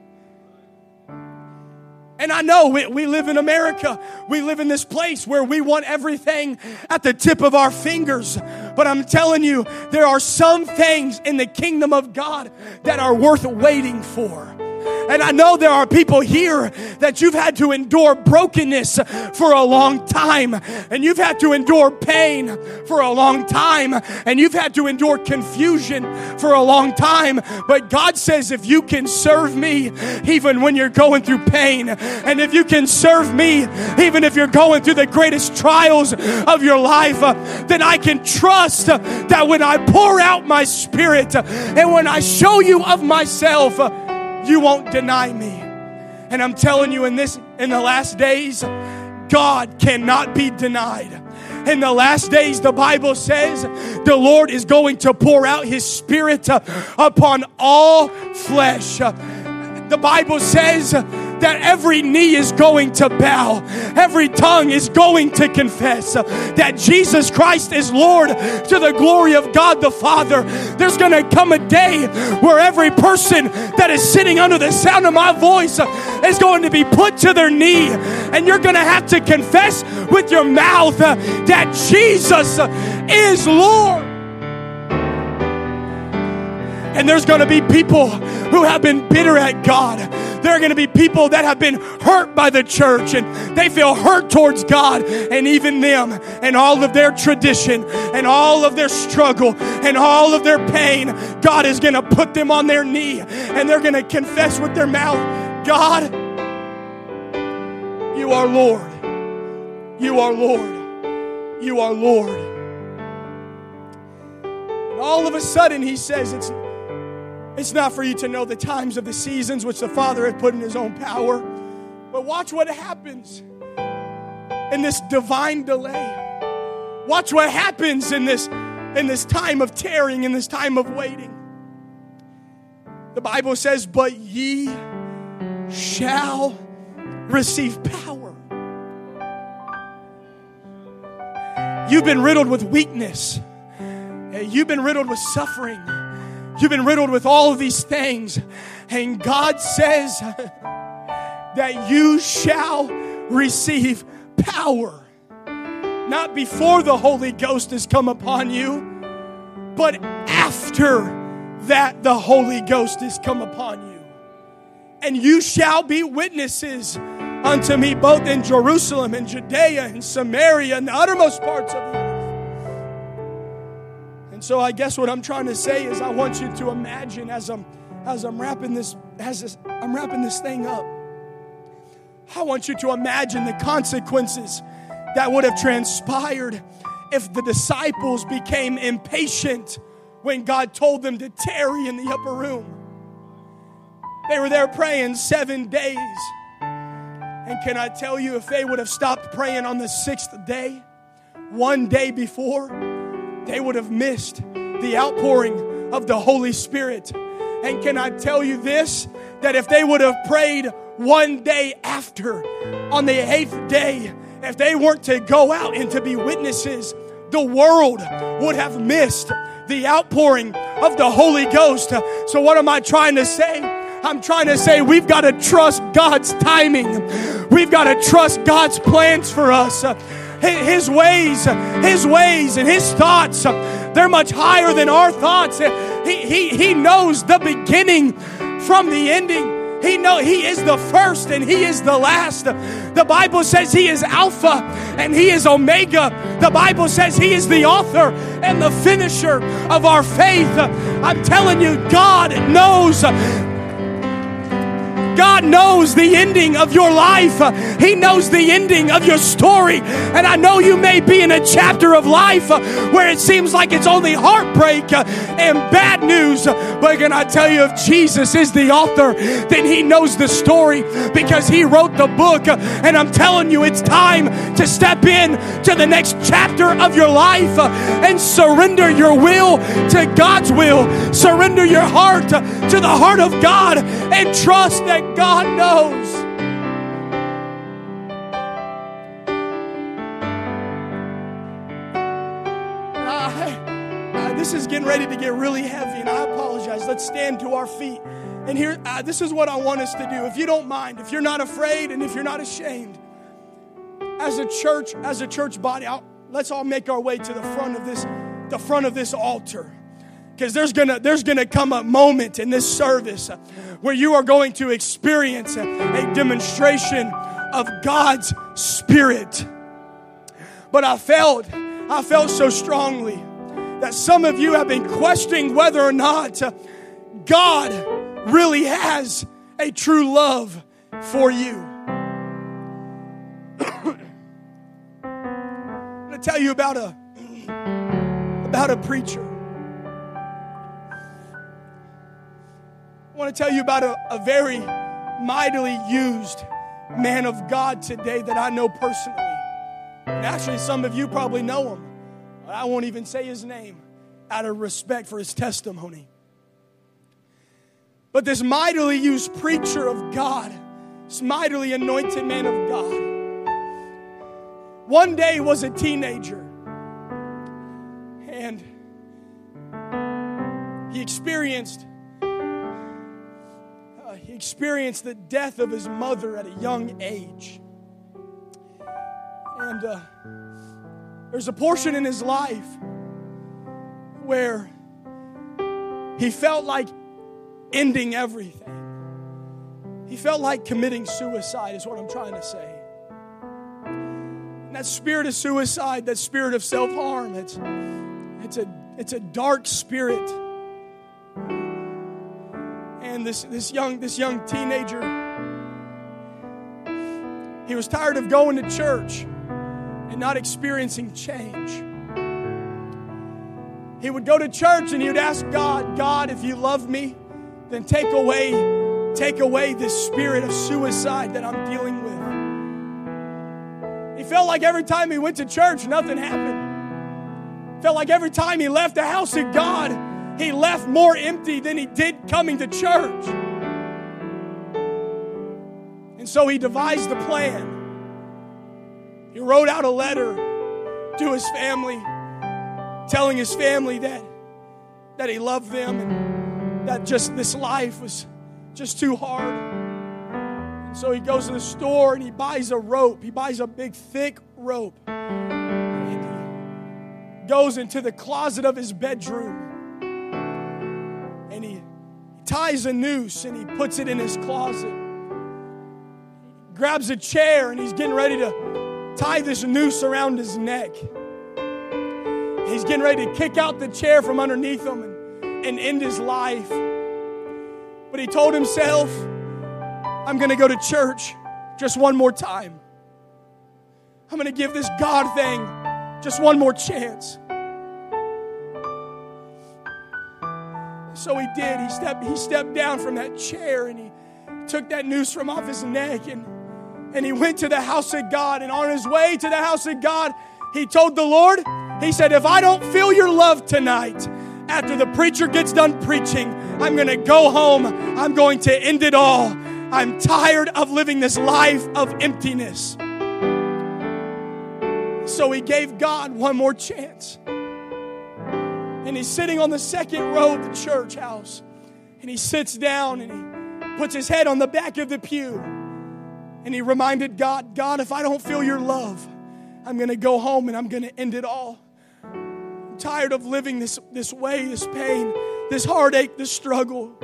And I know we, we live in America. We live in this place where we want everything at the tip of our fingers. But I'm telling you, there are some things in the kingdom of God that are worth waiting for. And I know there are people here that you've had to endure brokenness for a long time. And you've had to endure pain for a long time. And you've had to endure confusion for a long time. But God says if you can serve me even when you're going through pain, and if you can serve me even if you're going through the greatest trials of your life, then I can trust that when I pour out my Spirit and when I show you of myself, you won't deny me. And I'm telling you, in this, in the last days, God cannot be denied. In the last days, the Bible says the Lord is going to pour out His Spirit uh, upon all flesh. Uh, the Bible says that every knee is going to bow, every tongue is going to confess uh, that Jesus Christ is Lord to the glory of God the Father. There's going to come a day where every person that is sitting under the sound of my voice uh, is going to be put to their knee, and you're going to have to confess with your mouth uh, that Jesus uh, is Lord. And there's going to be people who have been bitter at God. There are going to be people that have been hurt by the church, and they feel hurt towards God, and even them and all of their tradition and all of their struggle and all of their pain. God is going to put them on their knee, and they're going to confess with their mouth, God, you are Lord. You are Lord. You are Lord. And all of a sudden He says, it's It's not for you to know the times of the seasons which the Father had put in His own power. But watch what happens in this divine delay. Watch what happens in this, in this time of tarrying, in this time of waiting. The Bible says, but ye shall receive power. You've been riddled with weakness. You've been riddled with suffering. You've been riddled with all of these things. And God says that you shall receive power. Not before the Holy Ghost has come upon you, but after that the Holy Ghost has come upon you. And you shall be witnesses unto me both in Jerusalem and Judea and Samaria and the uttermost parts of the earth. So I guess what I'm trying to say is I want you to imagine as I'm as I'm wrapping this as this, I'm wrapping this thing up. I want you to imagine the consequences that would have transpired if the disciples became impatient when God told them to tarry in the upper room. They were there praying seven days. And can I tell you, if they would have stopped praying on the sixth day, one day before, they would have missed the outpouring of the Holy Spirit. And can I tell you this? That if they would have prayed one day after, on the eighth day, if they weren't to go out and to be witnesses, the world would have missed the outpouring of the Holy Ghost. So what am I trying to say? I'm trying to say we've got to trust God's timing. We've got to trust God's plans for us. His ways, His ways and His thoughts, they're much higher than our thoughts. He, he, he knows the beginning from the ending. He know He is the first and He is the last. The Bible says He is Alpha and He is Omega. The Bible says He is the author and the finisher of our faith. I'm telling you, God knows. God knows the ending of your life. He knows the ending of your story. And I know you may be in a chapter of life where it seems like it's only heartbreak and bad news. But can I tell you, if Jesus is the author, then He knows the story because He wrote the book. And I'm telling you, it's time to step in to the next chapter of your life and surrender your will to God's will. Surrender your heart to the heart of God and trust that God knows. I, uh, this is getting ready to get really heavy, and I apologize. Let's stand to our feet. And here, uh, this is what I want us to do. If you don't mind, if you're not afraid, and if you're not ashamed, as a church, as a church body, I'll, let's all make our way to the front of this, the front of this altar. Because there's gonna there's gonna come a moment in this service where you are going to experience a, a demonstration of God's Spirit. But I felt I felt so strongly that some of you have been questioning whether or not God really has a true love for you. I'm gonna tell you about a about a preacher. I want to tell you about a, a very mightily used man of God today that I know personally. And actually, some of you probably know him. But I won't even say his name out of respect for his testimony. But this mightily used preacher of God, this mightily anointed man of God, one day was a teenager. And he experienced uh, he experienced the death of his mother at a young age. And uh, there's a portion in his life where he felt like ending everything. He felt like committing suicide is what I'm trying to say. And that spirit of suicide, that spirit of self-harm, it's, it's, a, it's a dark spirit. And this, this, young, this young teenager, he was tired of going to church and not experiencing change. He would go to church and he would ask God, God, if you love me, then take away, take away this spirit of suicide that I'm dealing with. He felt like every time he went to church, nothing happened. Felt like every time he left the house of God, he left more empty than he did coming to church. And so he devised a plan. He wrote out a letter to his family, telling his family that, that he loved them and that just this life was just too hard. And so he goes to the store and he buys a rope. He buys a big, thick rope. And he goes into the closet of his bedroom. And he ties a noose and he puts it in his closet. He grabs a chair and he's getting ready to tie this noose around his neck. He's getting ready to kick out the chair from underneath him and, and end his life. But he told himself, I'm going to go to church just one more time. I'm going to give this God thing just one more chance. So he did. He stepped, he stepped down from that chair and he took that noose from off his neck and, and he went to the house of God. And on his way to the house of God, he told the Lord, he said, if I don't feel your love tonight, after the preacher gets done preaching, I'm going to go home. I'm going to end it all. I'm tired of living this life of emptiness. So he gave God one more chance. And he's sitting on the second row of the church house. And he sits down and he puts his head on the back of the pew. And he reminded God, God, if I don't feel your love, I'm going to go home and I'm going to end it all. I'm tired of living this, this way, this pain, this heartache, this struggle.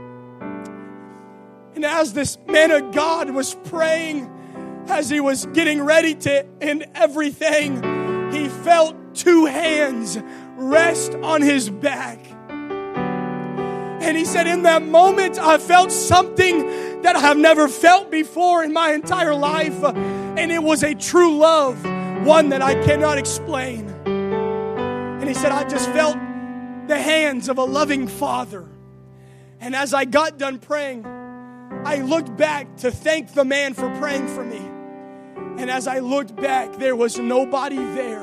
And as this man of God was praying, as he was getting ready to end everything, he felt two hands rest on his back. And he said, in that moment, I felt something that I've never felt before in my entire life. And it was a true love, one that I cannot explain. And he said, I just felt the hands of a loving father. And as I got done praying, I looked back to thank the man for praying for me. And as I looked back, there was nobody there.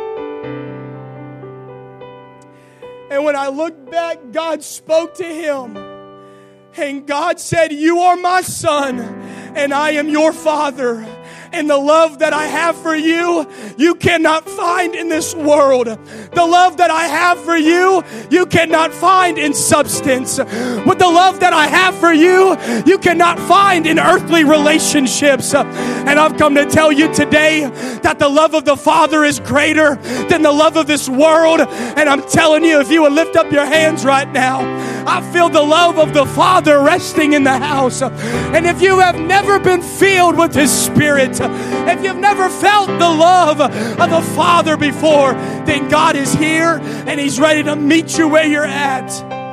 And when I looked back, God spoke to him. And God said, you are my son, and I am your father. And the love that I have for you, you cannot find in this world. The love that I have for you, you cannot find in substance. With the love that I have for you, you cannot find in earthly relationships. And I've come to tell you today that the love of the Father is greater than the love of this world. And I'm telling you, if you would lift up your hands right now, I feel the love of the Father resting in the house. And if you have never been filled with His Spirit, if you've never felt the love of the Father before, then God is here and He's ready to meet you where you're at.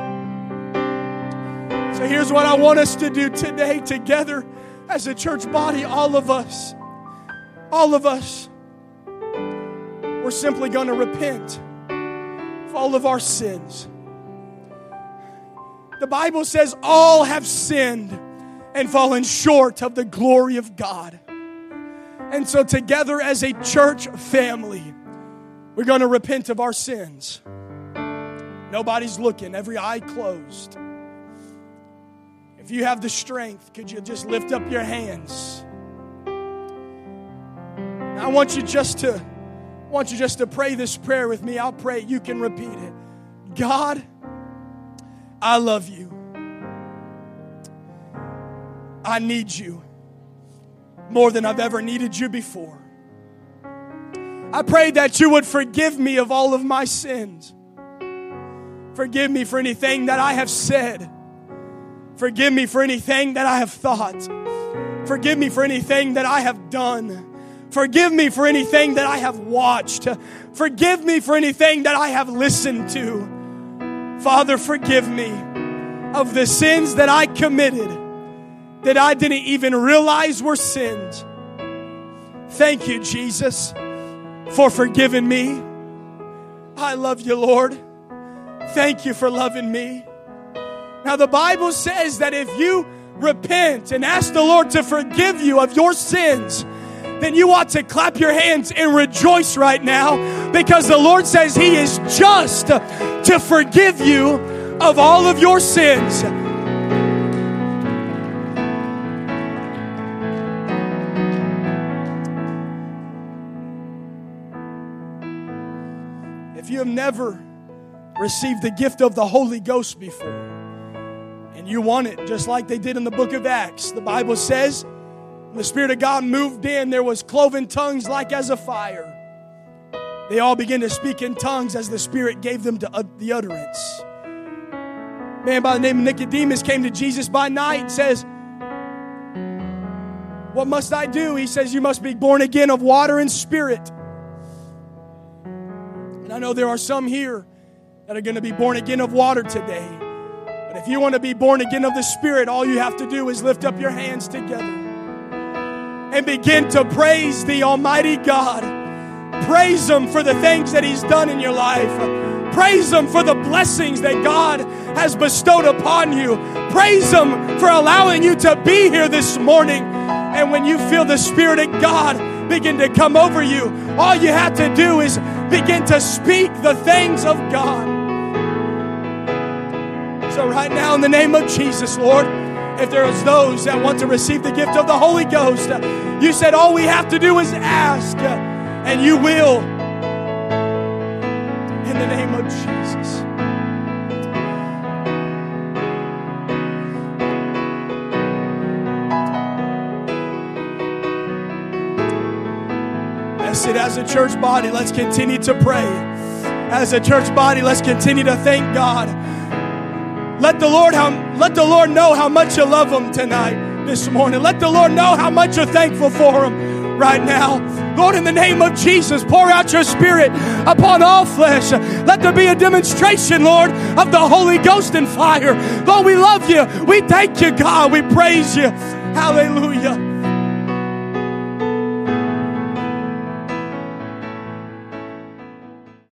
So here's what I want us to do today together as a church body, all of us. All of us. We're simply going to repent of all of our sins. The Bible says all have sinned and fallen short of the glory of God. And so together as a church family, we're going to repent of our sins. Nobody's looking, every eye closed. If you have the strength, could you just lift up your hands? I want you just to, I want you just to pray this prayer with me. I'll pray, you can repeat it. God, I love you. I need you more than I've ever needed you before. I pray that you would forgive me of all of my sins. Forgive me for anything that I have said. Forgive me for anything that I have thought. Forgive me for anything that I have done. Forgive me for anything that I have watched. Forgive me for anything that I have listened to. Father, forgive me of the sins that I committed that I didn't even realize were sins. Thank you, Jesus, for forgiving me. I love you, Lord. Thank you for loving me. Now, the Bible says that if you repent and ask the Lord to forgive you of your sins, then you ought to clap your hands and rejoice right now, because the Lord says He is just to forgive you of all of your sins. If you have never received the gift of the Holy Ghost before, and you want it just like they did in the book of Acts, the Bible says when the Spirit of God moved in, there was cloven tongues like as a fire. They all began to speak in tongues as the Spirit gave them to, uh, the utterance. A man by the name of Nicodemus came to Jesus by night and says, "What must I do?" He says, "You must be born again of water and spirit." And I know there are some here that are going to be born again of water today. But if you want to be born again of the Spirit, all you have to do is lift up your hands together and begin to praise the Almighty God. Praise Him for the things that He's done in your life. Praise Him for the blessings that God has bestowed upon you. Praise Him for allowing you to be here this morning. And when you feel the Spirit of God begin to come over you, all you have to do is begin to speak the things of God. So right now, in the name of Jesus, Lord, if there is those that want to receive the gift of the Holy Ghost, you said all we have to do is ask, and you will. In the name of Jesus. That's it. As a church body, let's continue to pray. As a church body, let's continue to thank God. Let the Lord how, let the Lord know how much you love Him tonight, this morning. Let the Lord know how much you're thankful for Him right now. Lord, in the name of Jesus, pour out your Spirit upon all flesh. Let there be a demonstration, Lord, of the Holy Ghost and fire. Lord, we love you. We thank you, God. We praise you. Hallelujah.